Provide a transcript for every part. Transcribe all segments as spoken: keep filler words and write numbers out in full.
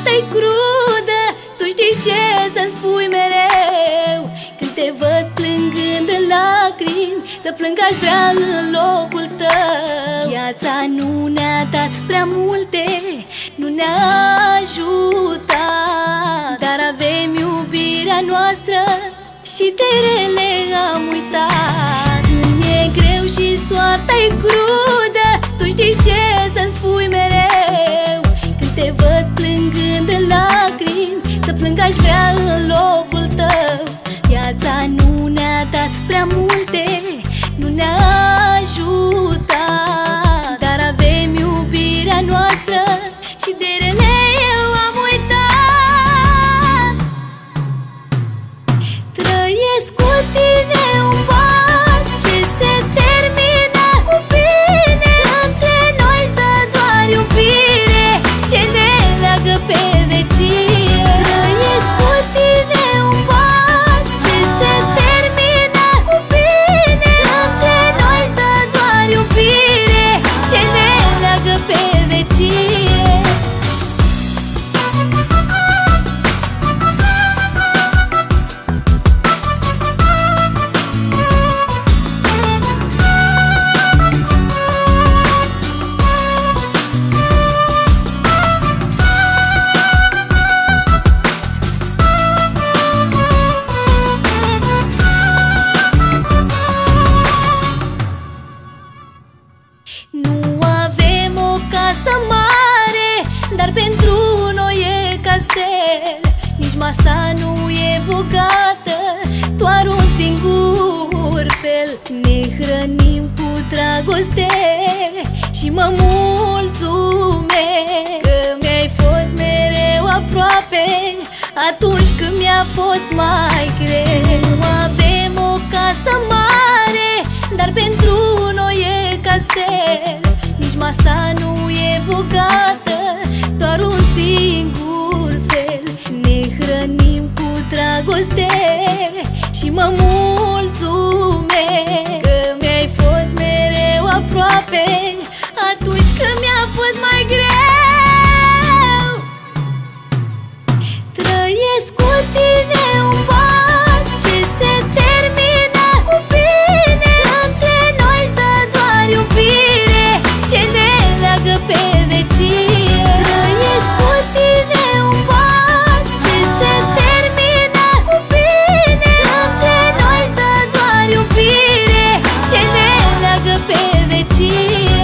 soarta-i crudă, tu știi ce să-mi spui mereu. Când te văd plângând în lacrimi, să plâng aș vrea în locul tău. Viața nu ne-a dat prea multe, nu ne-a ajutat, dar avem iubirea noastră și de rele am uitat. Când mi-e greu și soarta-i crudă, tu știi ce să-mi spui mereu. Când te văd plângând în lacrimi, să plâng aș vrea în locul tău. Viața nu ne-a dat prea multe, nu ne-a ajutat, dar avem iubirea noastră și de rele eu am uitat. Trăiesc cu tine un pas ce se termină cu bine. Între noi stă doar iubire ce ne leagă pe vecie. Trăiesc cu tine un pas ce se termină cu bine. Între noi stă doar iubire ce ne leagă pe vecie. Nu avem o casă mare, dar pentru noi e castel. Nici masa nu e bogată, doar un singur fel. Ne hrănim cu dragoste și mă mulțumesc că mi-ai fost mereu aproape atunci când mi-a fost mai greu. Nu avem o casă mare, dar pentru noi e castel. Nici masa nu e bogată, doar un singur fel. Ne hrănim cu dragoste și mă mulțumesc că mi-ai fost mereu aproape atunci când mi-a fost mai greu. Trăiesc cu tine un pas ce se termină cu bine. Între noi stă doar iubire ce ne leagă pe vecie. Trăiesc cu tine un pas ce se termină cu bine. Între noi stă doar iubire ce ne leagă pe vecie.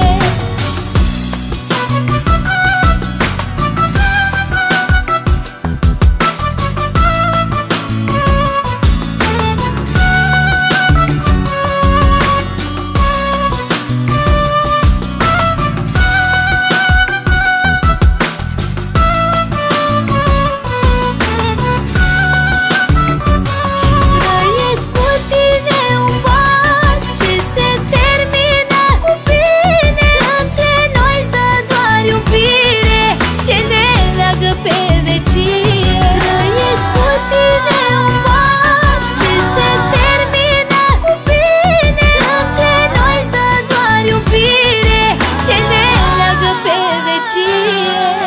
Iubire ce ne leagă pe vecie.